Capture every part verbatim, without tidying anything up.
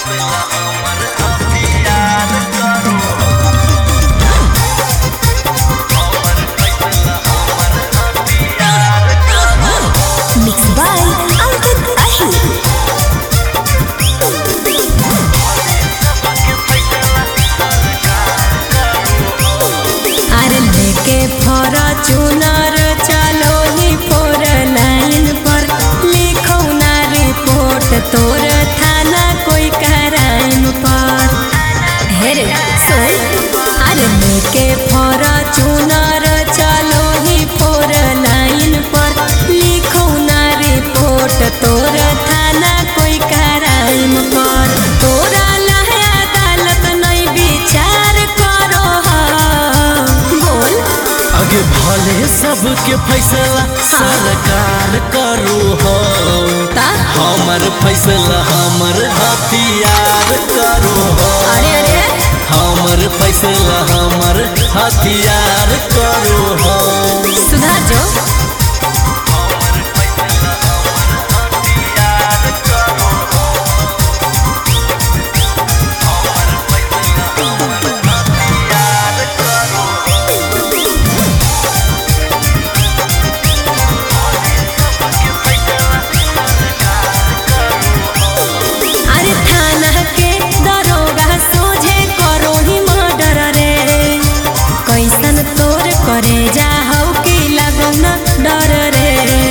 Fortuner चलो ही फोर line पर लिखो ना रिपोर्ट तोर थाना कोई क्राइम पर। हेरे सुन, अरे लेके फॉर्च्यूनर चलो ही फोर लाइन पर लिखो ना रिपोर्ट तोर थाना कोई क्राइम पर। तोरा लहे अदालत नहीं विचार करो बोल। आगे भले सबके फैसला सरकार करो हो, हमर फैसला हमर हथियार करो हो। अरे अरे हमर फैसला हमर हथियार करो हो। सुधार जो करे जा हो कि लगो न डर रे।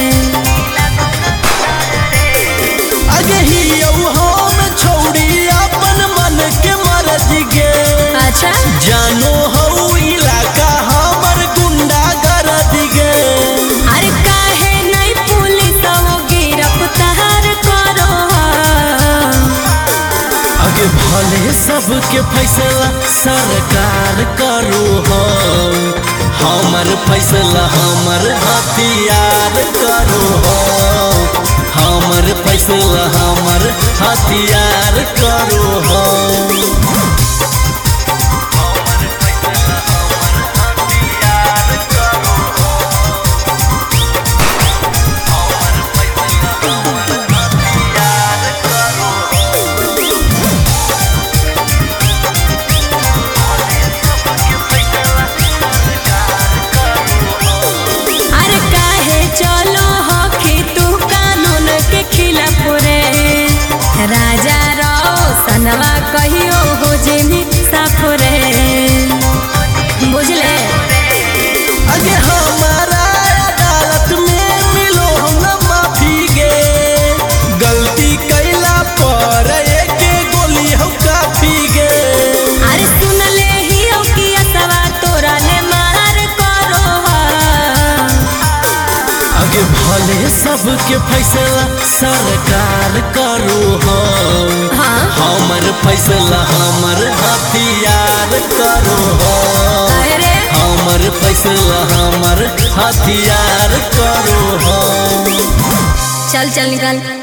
आगे ही हम छोड़ी अपन मन के मर्जी गे। अच्छा जानो हो इलाका हमर गुंडा गर्द गे। अरे काहे नहीं पुलिस वो गिरफ्तार करो। आगे भले सबके फैसला सरकार करो हो, हमर फैसला हमर हथियार करो हो। हमर फैसला हमर हथियार करो हो। चलो हो कि तू कानून के खिलाफ रे। राजा रो सनवा कहियो हो जिनी साफ रे। बुझले अगे हमारा अदालत में मिलो हम माफी गे। गलती कैला पर एक गोली हो काफी गे। अरे सुन ले ही हो कि असवा तोरा ले मार करो। आगे भले सबके फैसला सरकार करो हो, हाँ? हमर फैसला हमर हथियार करो हो। अरे हमर फैसला हमर हथियार करो हो। चल चल निकल।